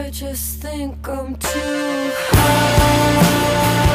I just think I'm too high.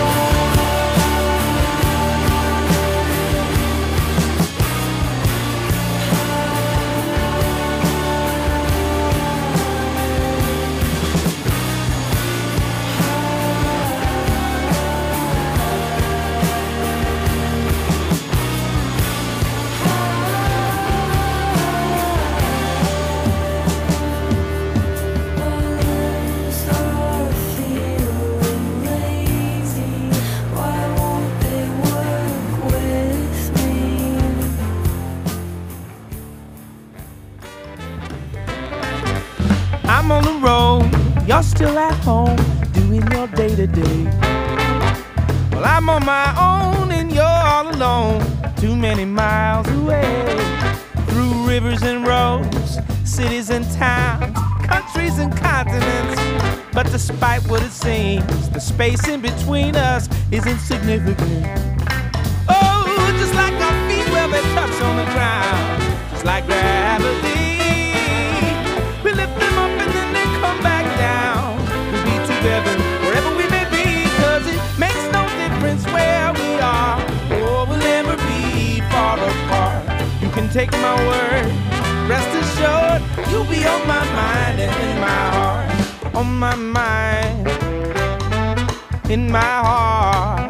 I'm on the road, you're still at home, doing your day-to-day. Well, I'm on my own and you're all alone, too many miles away. Through rivers and roads, cities and towns, countries and continents. But despite what it seems, the space in between us is insignificant. Oh, just like our feet, well, they touch on the ground, just like gravity. We lift them up and then they come back down. We'll be together wherever we may be, 'cause it makes no difference where we are. Oh, we'll never be far apart. You can take my word, rest assured, you'll be on my mind and in my heart. On my mind, in my heart.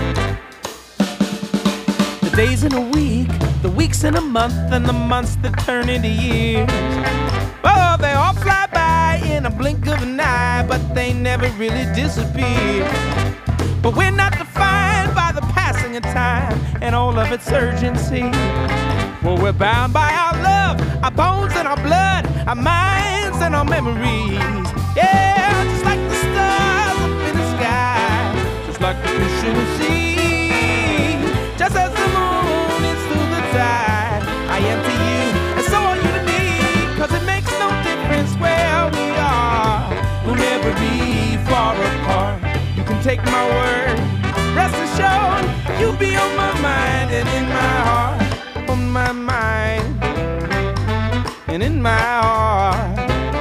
The days in a week, the weeks in a month, and the months that turn into years. Oh, they all fly by in a blink of an eye, but they never really disappear. But we're not defined by the passing of time and all of its urgency. Well, we're bound by our love, our bones and our blood, our minds and our memories. Yeah, just like the stars up in the sky, just like the fish in the sea. Just as the moon is through the tide, I am to you, and so are you to me. 'Cause it makes no difference where we are, we'll never be far apart. You can take my word, rest assured, you'll be on my mind and in my heart. On my mind and in my heart.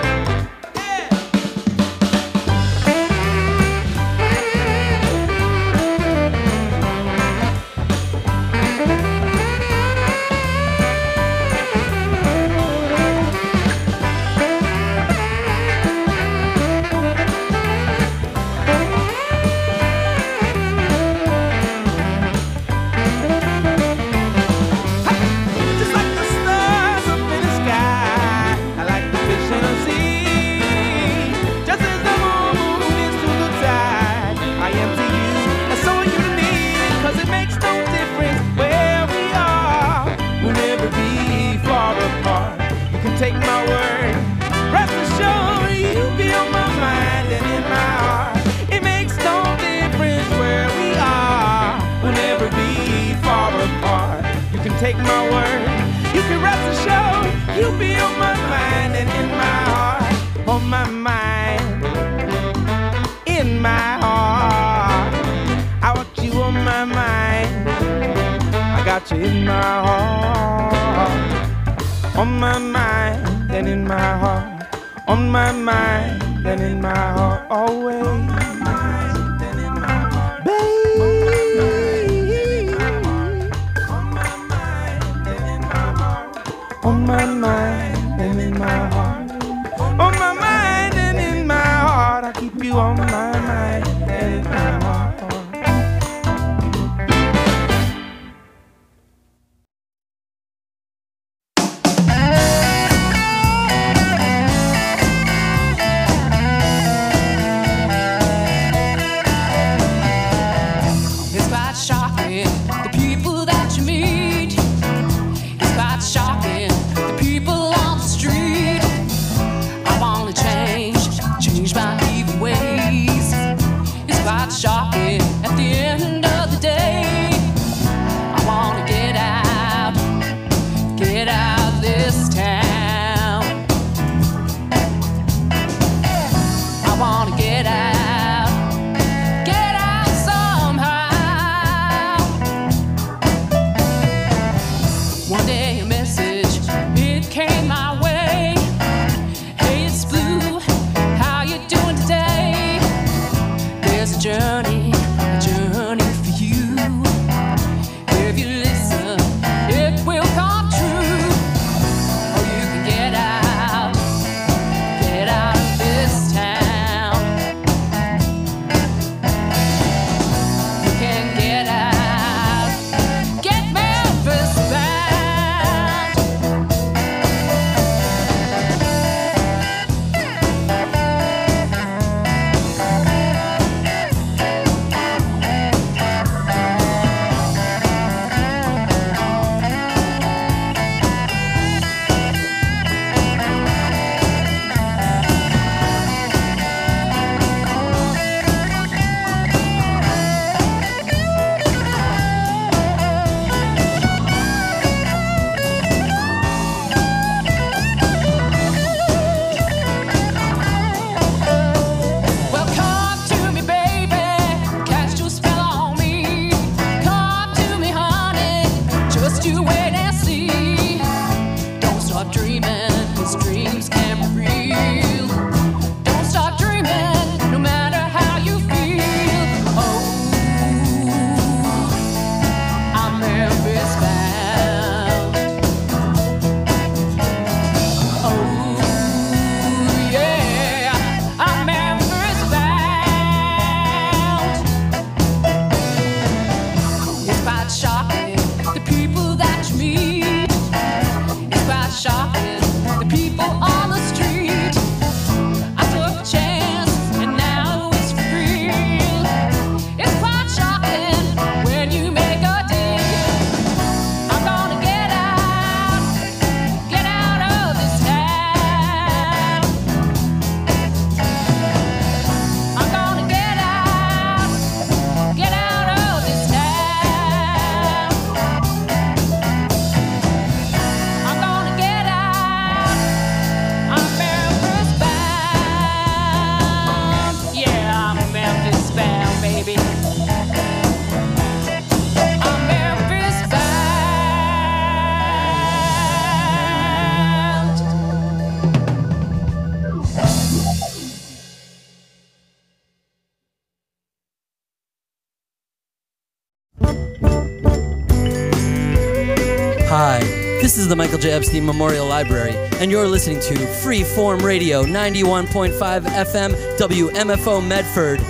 Take my word, rest assured, you'll be on my mind and in my heart. It makes no difference where we are, we'll never be far apart. You can take my word, you can rest assured, you'll be on my mind and in my heart. On my mind, in my heart. I want you on my mind, I got you in my heart. On my mind and in my heart. On my mind and in my heart. Always. Baby. On my mind and in my heart. On my mind and in my heart. On my mind and in my heart. I keep you on my mind and in my heart. Change my even way. Hi, this is the Michael J. Epstein Memorial Library, and you're listening to Freeform Radio 91.5 FM WMFO Medford.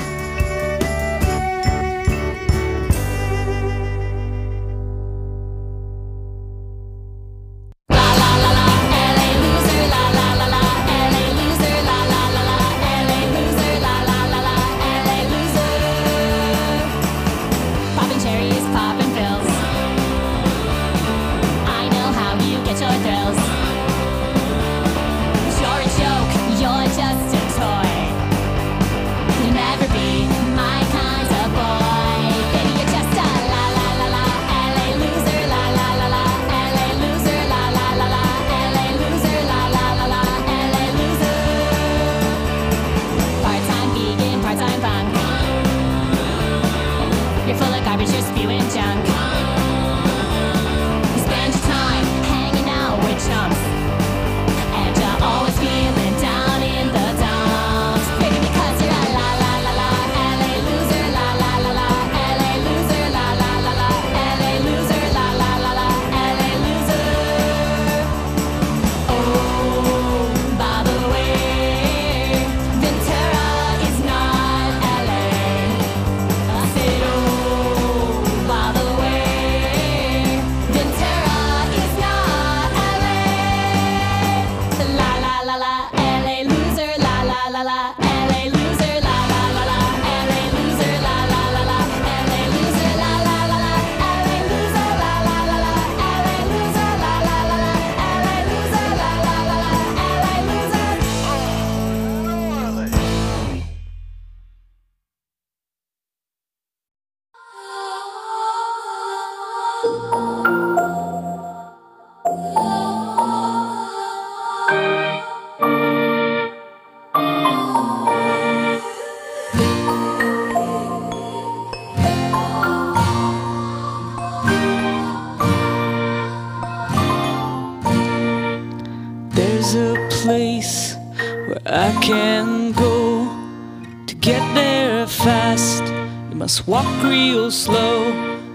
There's a place where I can go to get there fast. You must walk real slow.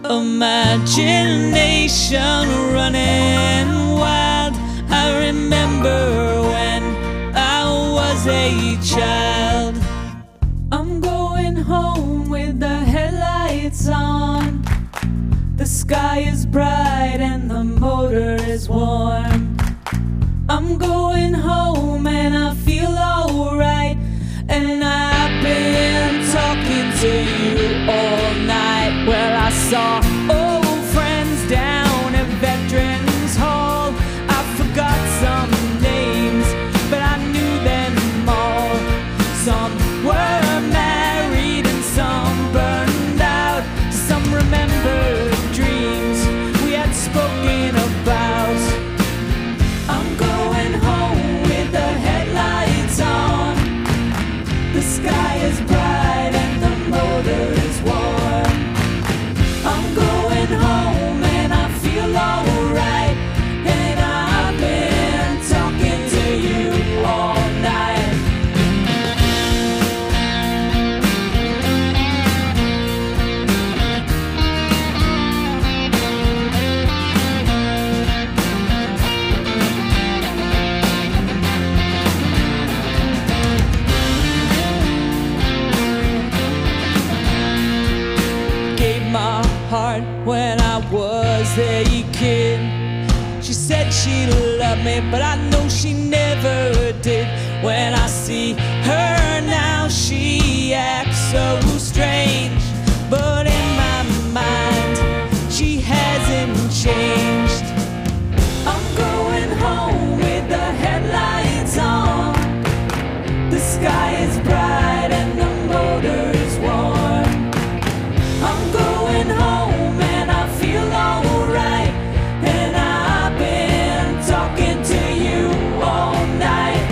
Imagination running wild. I remember when I was a child. I'm going home with the headlights on. The sky is bright and the motor is warm. I'm going home and I feel alright. And I've been talking to you all night. Well, I saw old friends down at Veterans Hall. I forgot some names, but I knew them all. Some were married and some burned out. Some remembered dreams we had spoken about. I'm going home with the headlights on. The sky is bright and the motor is warm. I'm going home and I feel alright. And I've been talking to you all night. Gave my heart when I was a kid. She said she loved me, but I know she never did. When I see her now, she acts so strange. But in my mind, she hasn't changed. I'm going home with the headlights on. The sky is bright and the motor is warm. I'm going home and I feel alright. And I've been talking to you all night.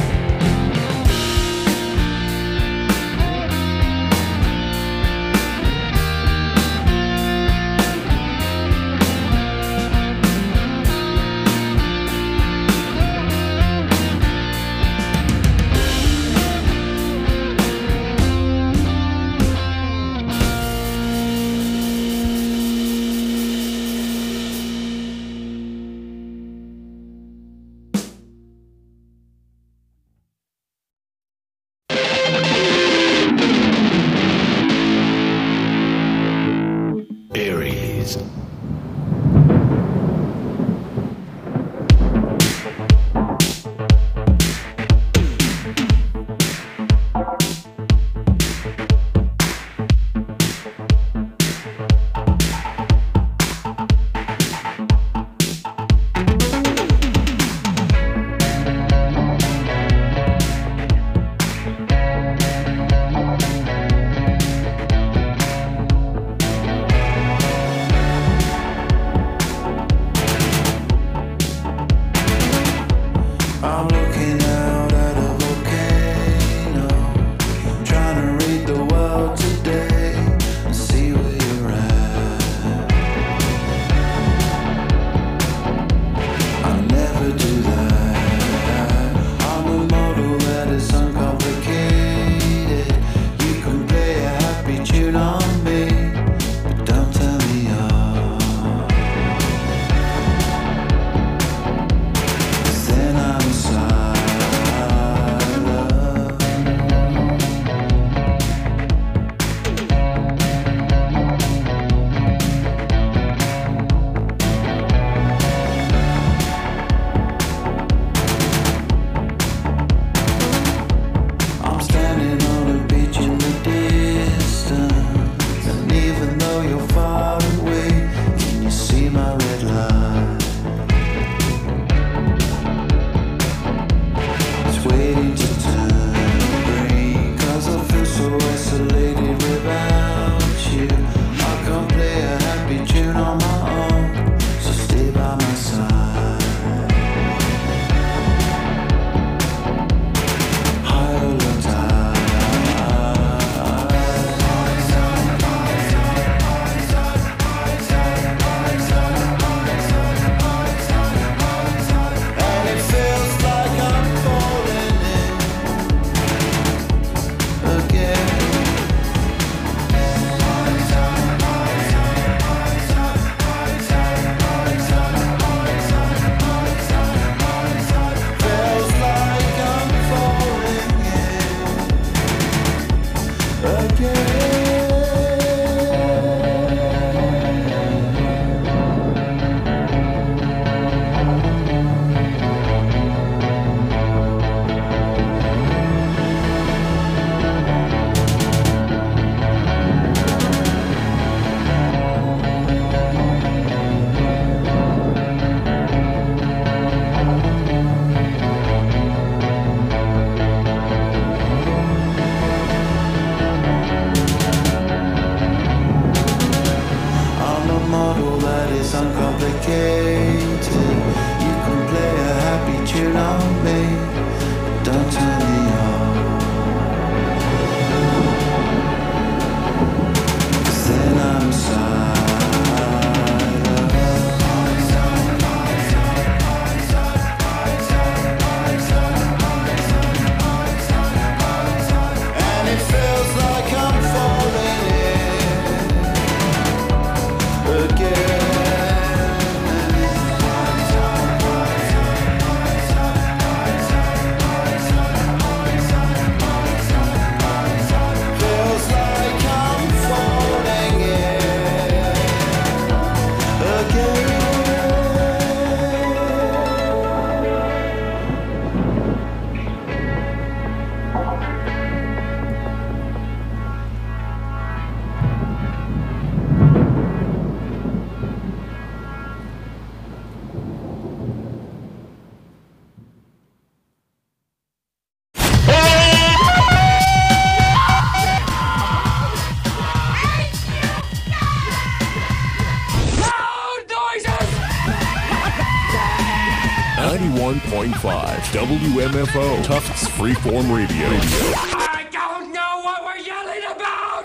WMFO, Tufts Freeform Radio. I don't know what we're yelling about!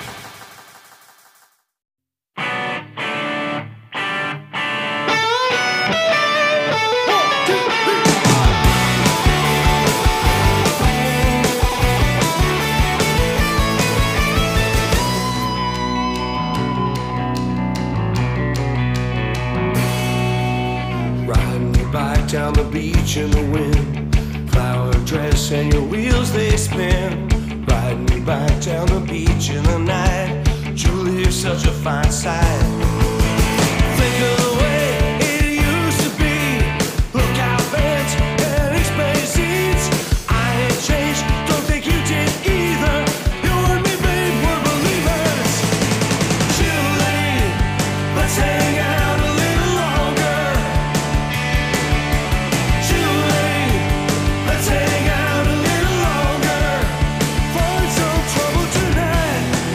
Riding your bike down the beach in the wind, flower dress and your wheels they spin. Riding your bike down the beach in the night, Julie is such a fine sight. Think of the way it used to be, lookout vents and expensive seats. I ain't changed, don't think you did either. You and me, babe, we're believers. Julie, let's hang out a little longer. Julie, let's hang out a little longer. Find some trouble tonight.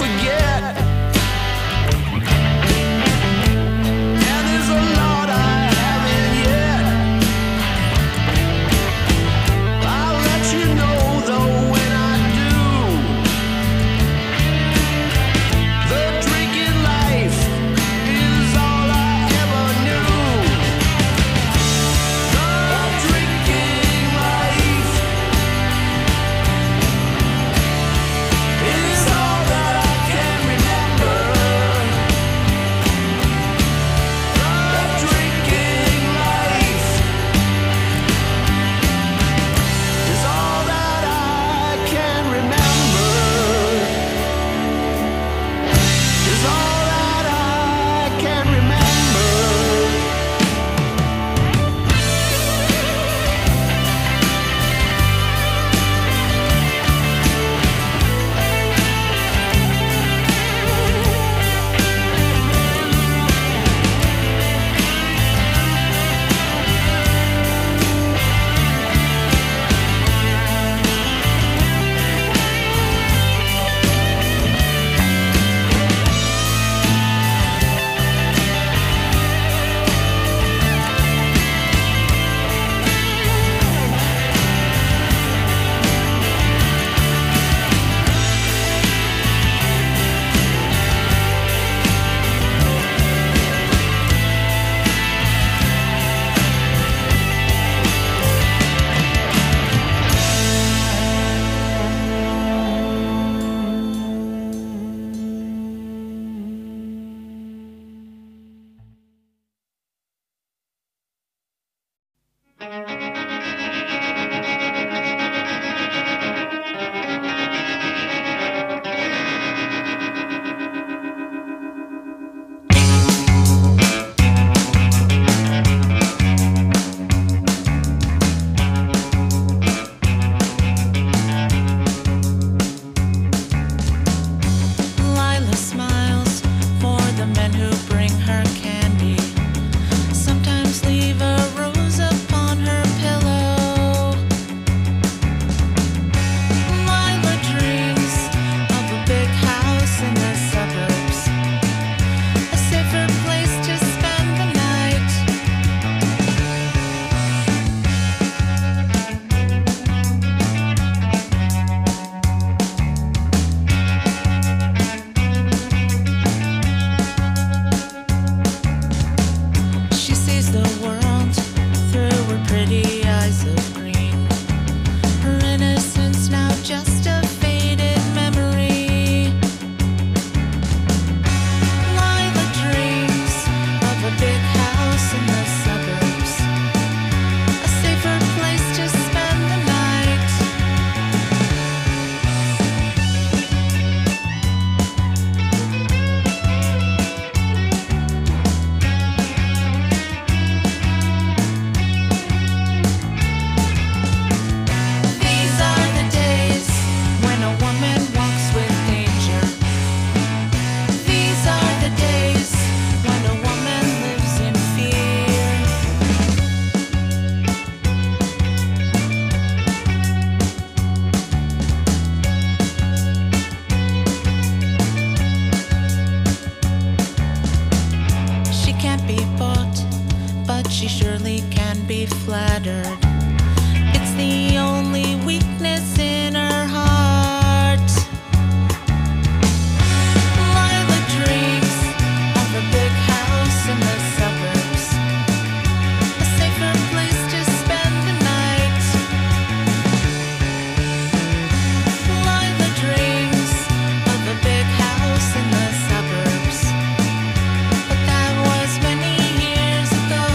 forget. And there's a lot I haven't yet. I'll let you know though when I do. The drinking life is all I ever knew. The drinking life is all that I can remember. The drinking life is all that I can remember. Is all that I can remember. Lila smiles for the men who bring her candy. Sometimes leave a rose upon her pillow. Lila dreams of a big house in the suburbs, a safer place to spend the night. She sees the world through her pretty eyes of green. Her innocence now just a faded memory. Lila dreams of a big house in the suburbs, a safer place to spend the night. These are the days when a woman walks with danger. These are the days when a woman lives in fear. She can't be bought, but she surely can be flattered. It's the only weakness in her heart. Lila dreams of a big house in the suburbs, a safer place to spend the night. Lila dreams of a big house in the suburbs, but that was many years ago.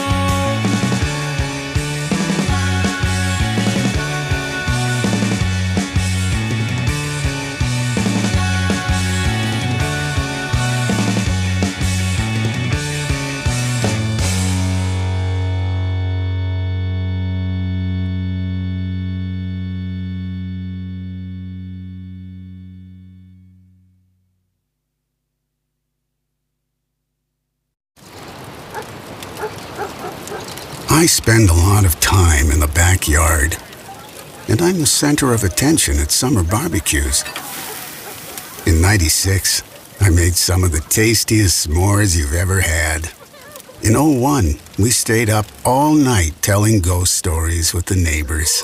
I spend a lot of time in the backyard, and I'm the center of attention at summer barbecues. In '96, I made some of the tastiest s'mores you've ever had. In '01, we stayed up all night telling ghost stories with the neighbors.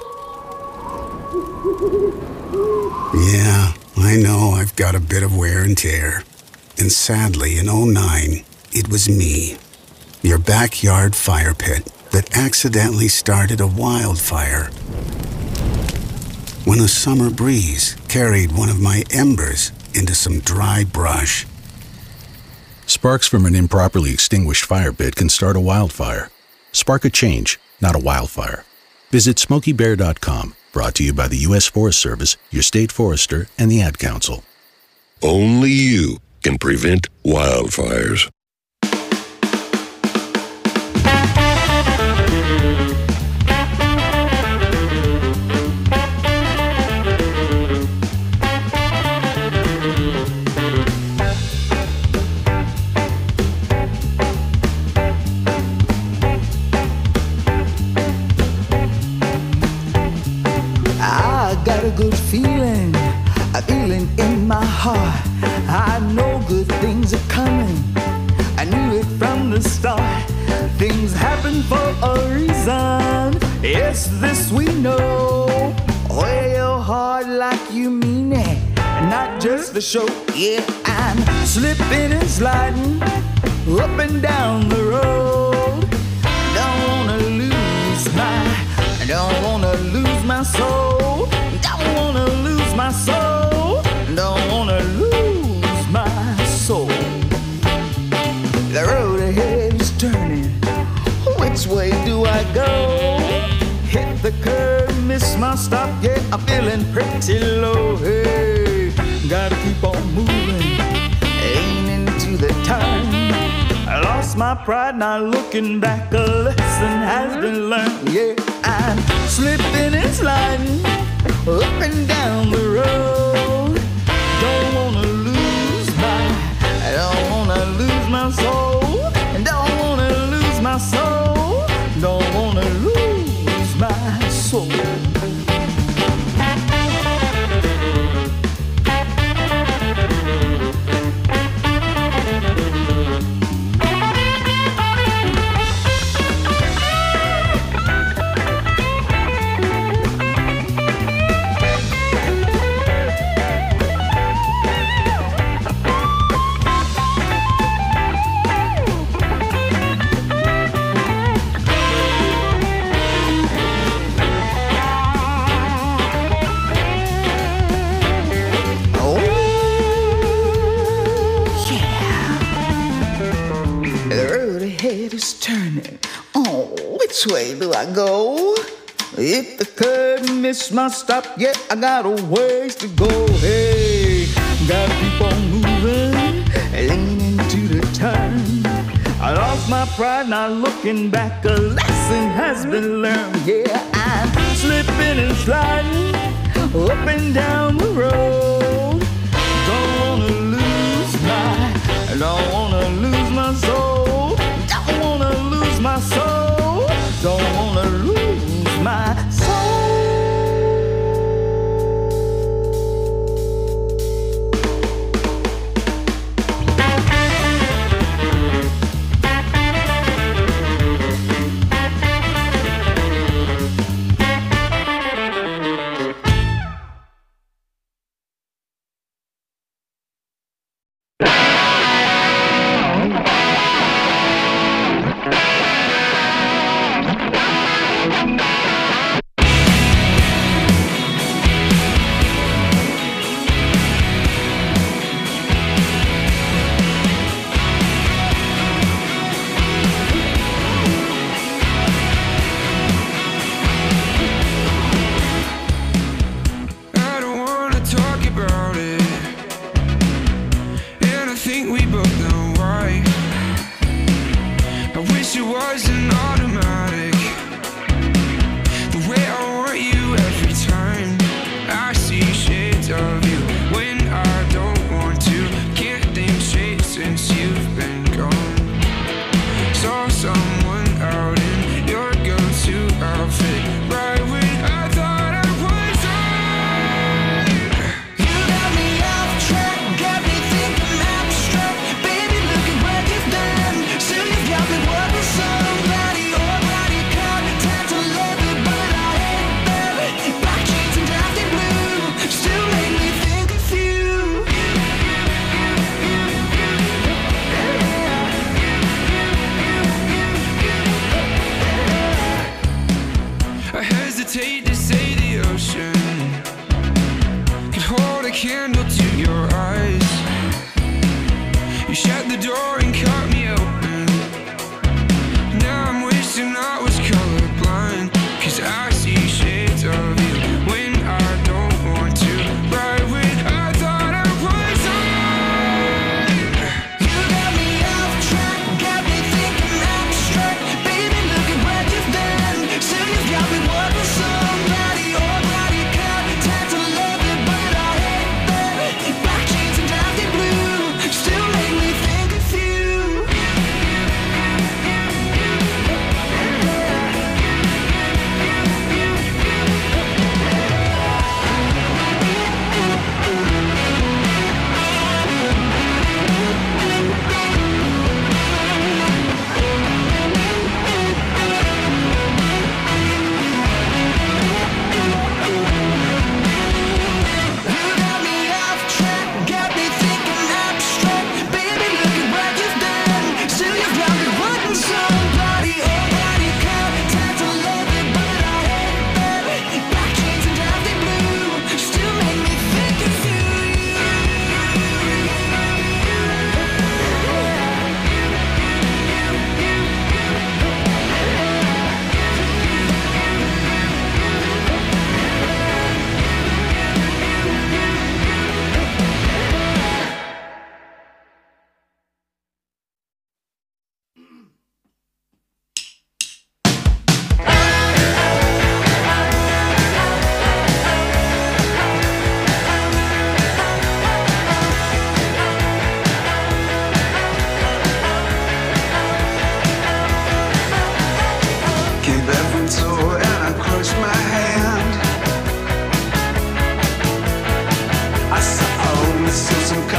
Yeah, I know I've got a bit of wear and tear. And sadly, in '09, it was me, your backyard fire pit, that accidentally started a wildfire. When a summer breeze carried one of my embers into some dry brush. Sparks from an improperly extinguished fire pit can start a wildfire. Spark a change, not a wildfire. Visit SmokeyBear.com, brought to you by the U.S. Forest Service, your state forester, and the Ad Council. Only you can prevent wildfires. Good feeling, a feeling in my heart. I know good things are coming. I knew it from the start. Things happen for a reason. Yes, this we know. Wear your heart like you mean it, not just the show. Yeah, I'm slipping and sliding up and down the road. Don't wanna lose my soul. Don't wanna lose my soul. Don't wanna lose my soul. The road ahead is turning. Which way do I go? Hit the curb, miss my stop. Yeah, I'm feeling pretty low. Hey, gotta keep on moving, aiming to the turn. I lost my pride, now looking back, a lesson has been learned. Yeah, I'm slipping and sliding up and down the road. Don't wanna lose my soul. Don't wanna lose my soul. Don't wanna lose my soul. Which way do I go? Hit the curb, miss my stop. Yeah, I got a ways to go. Hey, gotta keep on moving, leaning to the turn. I lost my pride, now looking back, a lesson has been learned. Yeah, I'm slipping and sliding up and down the road. Don't wanna lose my soul. Don't wanna lose my soul. Don't wanna lose my soul. Track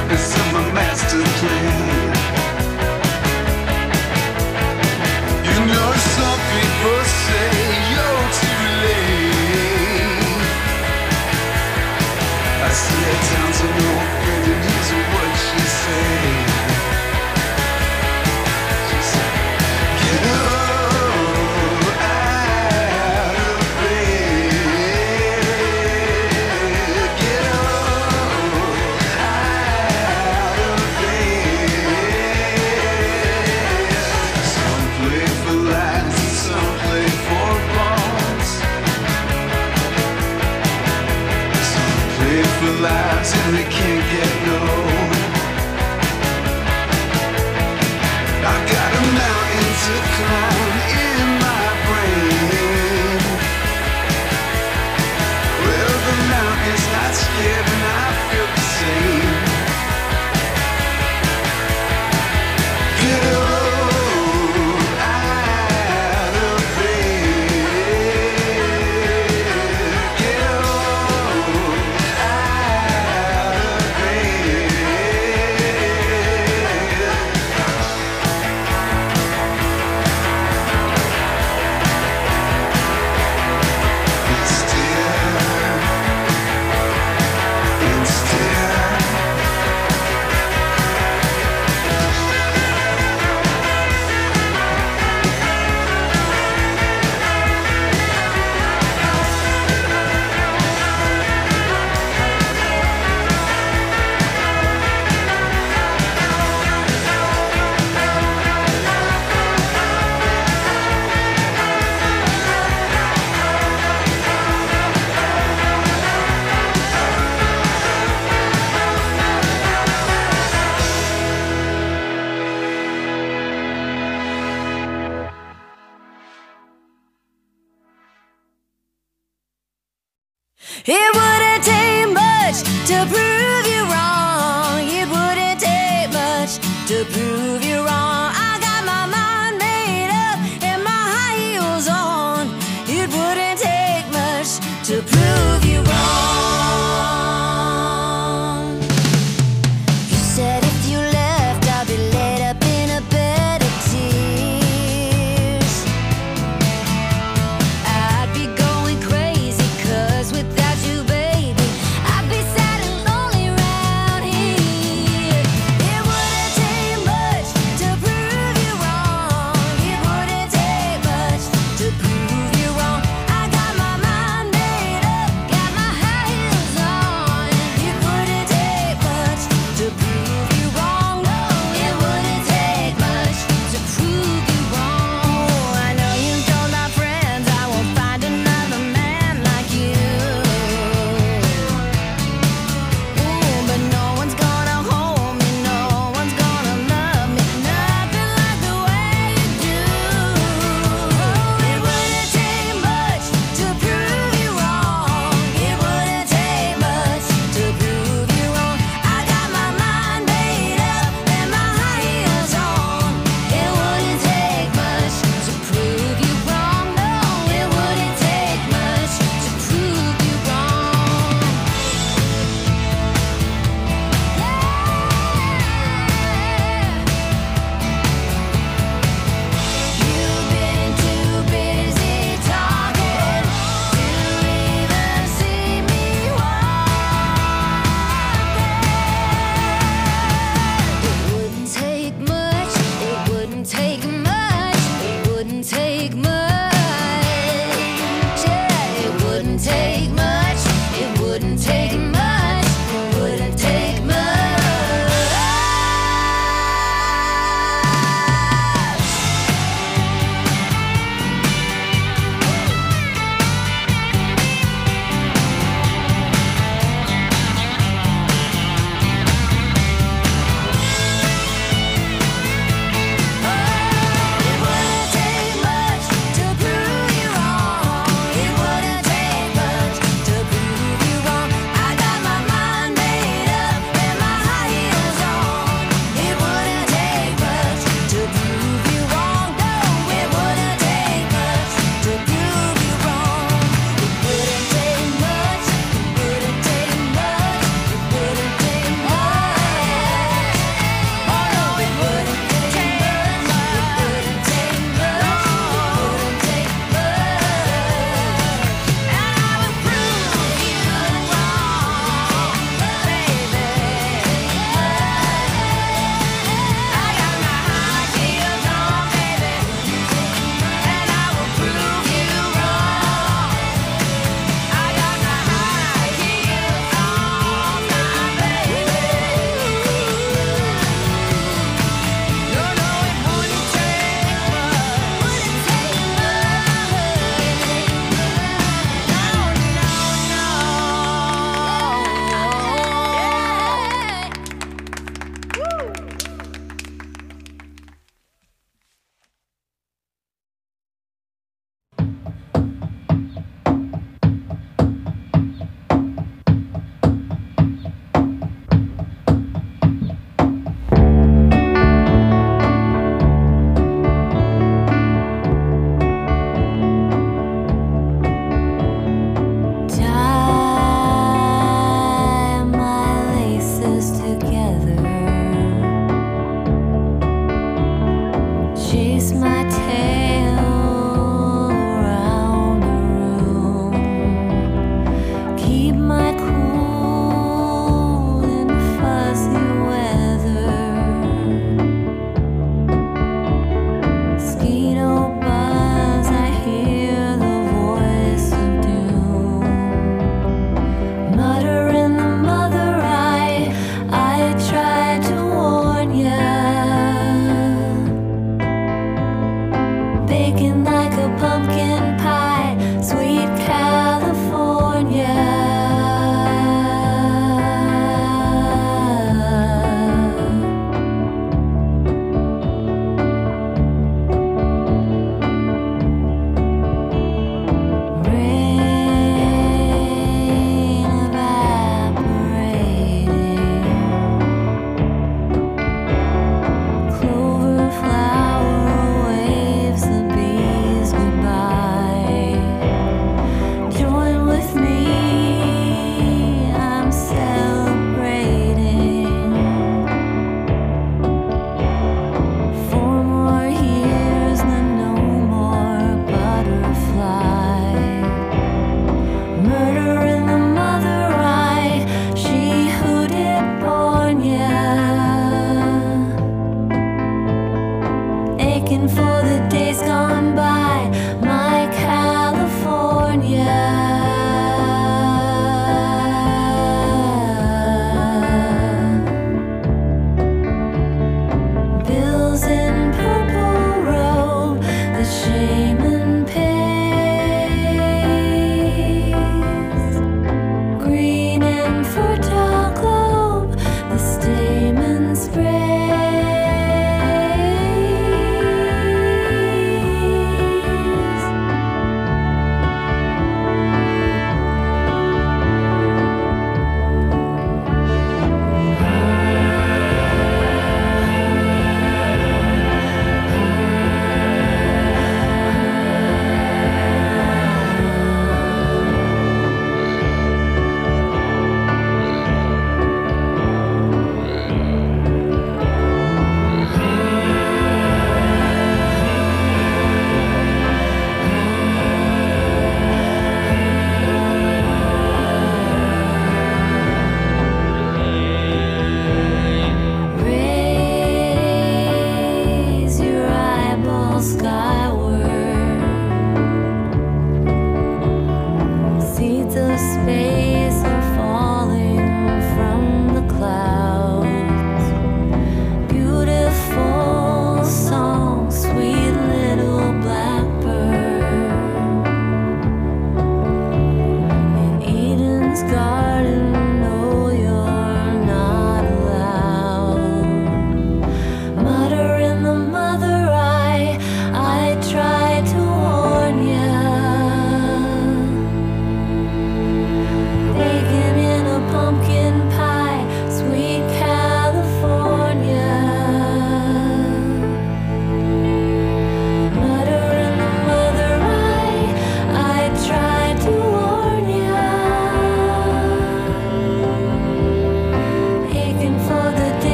copies of my master plan. You know some people say you're too late. I see a town to no good and here's what she said. She said, get up out of bed. Get up out of bed.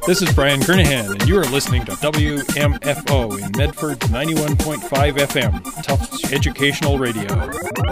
This is Brian Kernahan, and you are listening to WMFO in Medford's 91.5 FM, Tufts Educational Radio.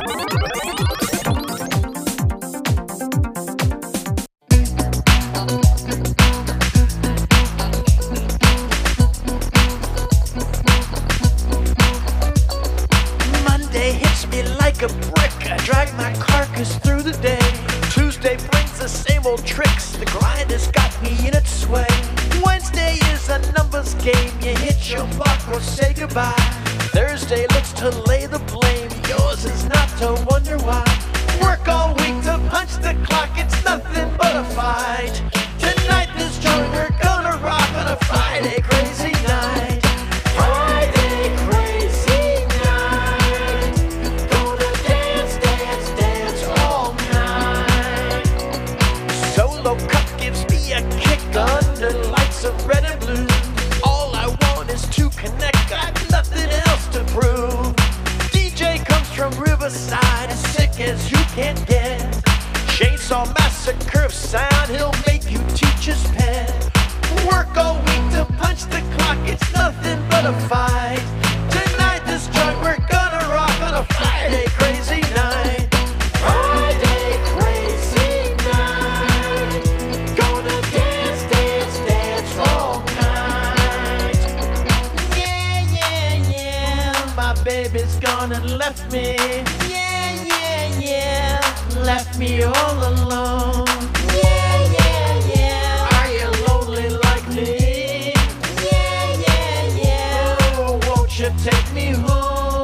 Monday hits me like a brick. I drag my carcass through the day. Tuesday brings the same old tricks. The grind has got me in its sway. Wednesday is a numbers game. You hit your mark or say goodbye. Thursday looks to lay the blame. Yours is not to wonder why. Work all week to punch the clock. It's nothing but a fight. Tonight this joint we're gonna rock on a Friday crazy night. Friday crazy night. Gonna dance, dance, dance all night. Solo cup gives me a kick under lights of red and blue. All I want is to connect. Got nothing else to prove. DJ comes from Riverside, as sick as you can get. Chainsaw Massacre sound, he'll make you teach his pen. Work all week to punch the clock, it's nothing but a fight. Tonight this joint we're gonna rock on a Friday crazy night. Friday crazy night. Gonna dance, dance, dance all night. Yeah, yeah, yeah, my baby's gone and left me. Yeah, yeah, yeah, left me all alone. Yeah, yeah, yeah, are you lonely like me? Yeah, yeah, yeah, oh, won't you take me home?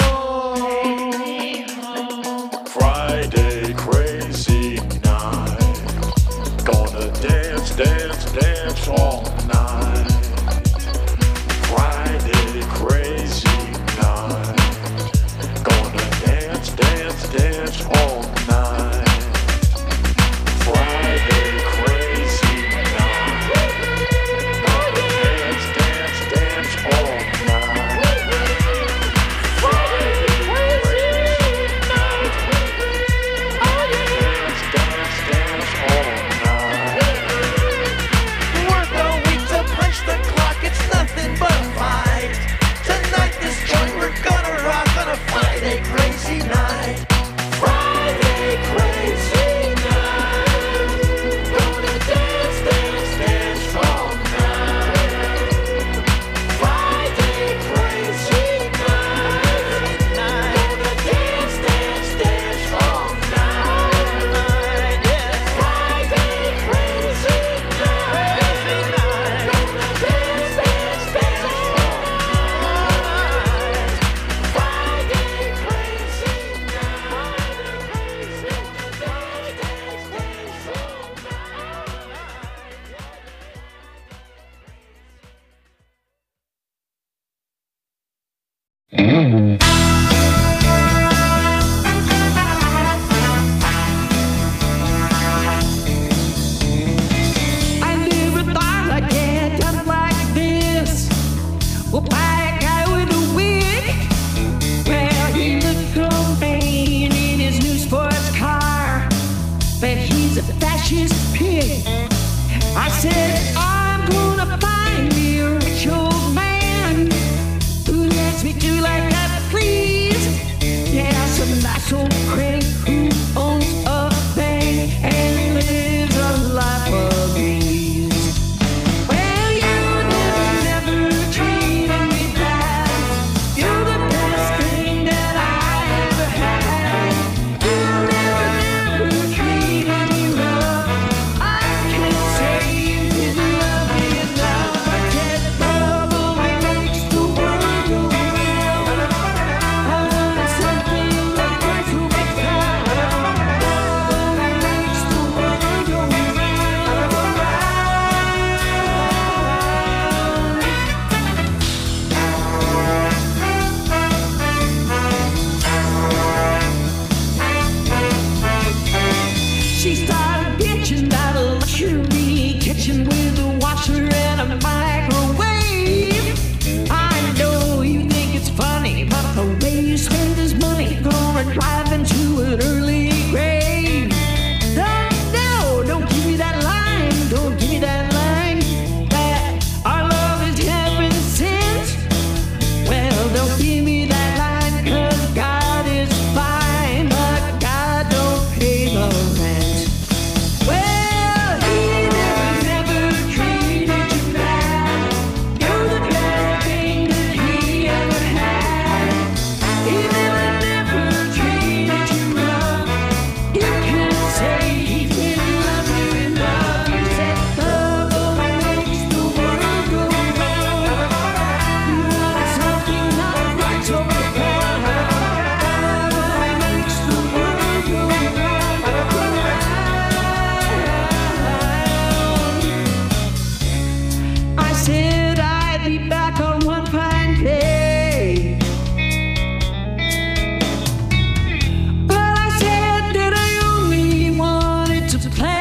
Friday crazy night. Gonna dance, dance, dance all night. Friday crazy night. Gonna dance, dance, dance all night. Friday crazy night. Gonna dance, dance, dance all night. Friday crazy night. Dance, dance, dance all night. Work all week to punch the clock, it's nothing but a fight. Tonight this joint we're gonna rock on a Friday crazy night. Friday crazy night. Gonna dance, dance, dance all night. Friday crazy night. Gonna dance, dance, dance all night. Yeah. Friday crazy night. Gonna dance, dance, dance all night. Friday crazy I never thought I'd get up like this. Well, by a guy with a wig. Well, he looked so vain in his new sports car. But he's a fascist pig. I said, I'm gonna find me a rich old man who lets me do like I please. had me back on one fine day. But I said that I only wanted to play.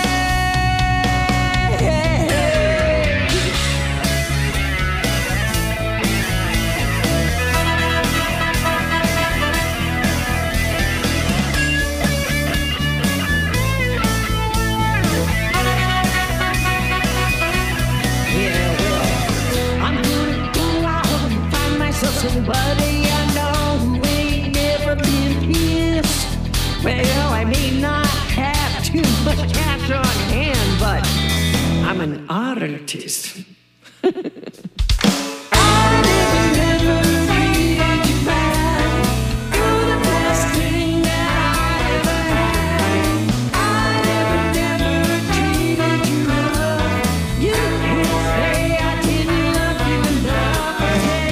Somebody I know who ain't never been kissed. Well, I may not have too much cash on hand, but I'm an artist. I never treated you bad. You're the best thing that I ever had. I never treated you rough. You can say I didn't love you enough. I said,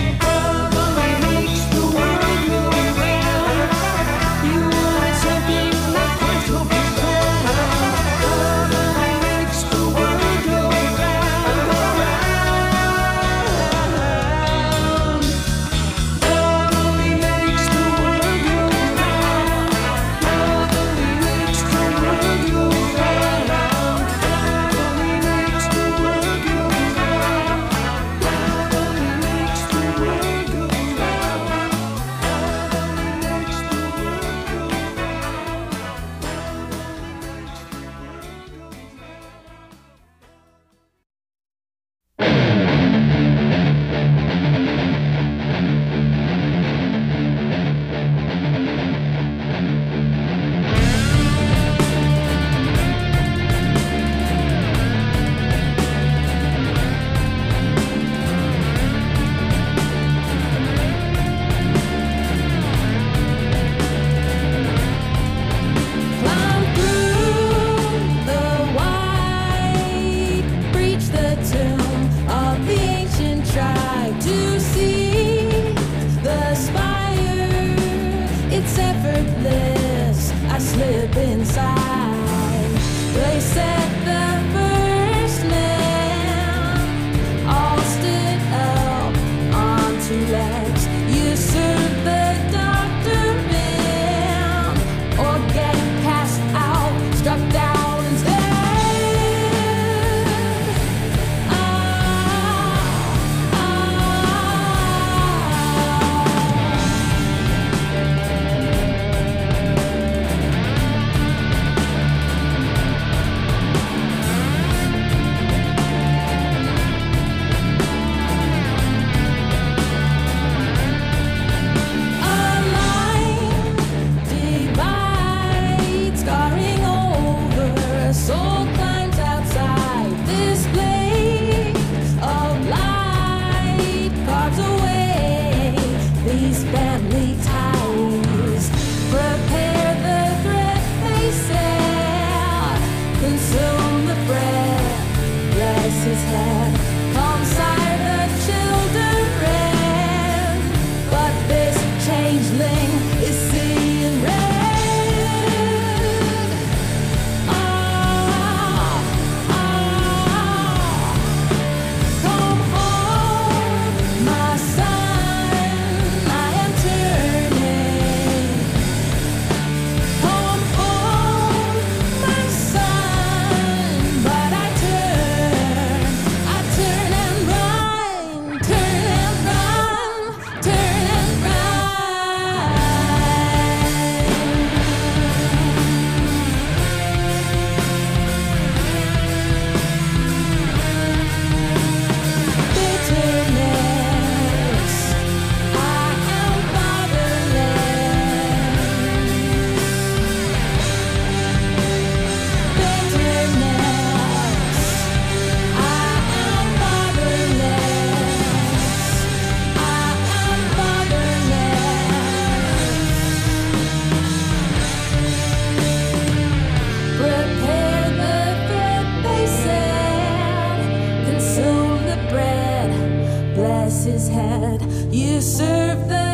his head. You serve the